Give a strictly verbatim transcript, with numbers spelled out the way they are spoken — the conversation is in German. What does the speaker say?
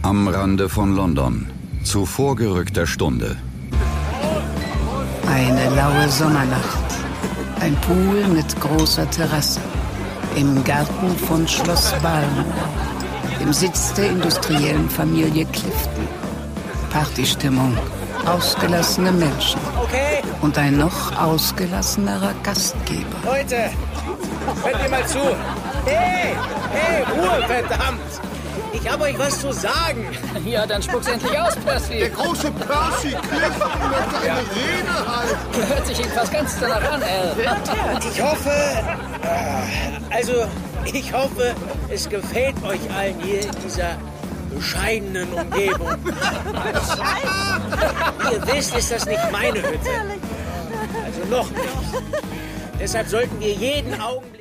Am Rande von London, zu vorgerückter Stunde. Eine laue Sommernacht. Ein Pool mit großer Terrasse. Im Garten von Schloss Balmoor. Im Sitz der industriellen Familie Clifton. Partystimmung. Ausgelassene Menschen. Okay. Und ein noch ausgelassenerer Gastgeber. Leute, hört mir mal zu. Hey, hey, Ruhe, verdammt. Ich habe euch was zu sagen. Ja, dann spuck's endlich aus, Percy. Der große Percy Clifton möchte eine Rede halten. Hört sich jedenfalls ganz danach an, Al. Ich hoffe, äh, also ich hoffe, es gefällt euch allen hier in dieser bescheidenen Umgebung. Ihr wisst, ist das nicht meine Hütte. Also noch nicht. Deshalb sollten wir jeden Augenblick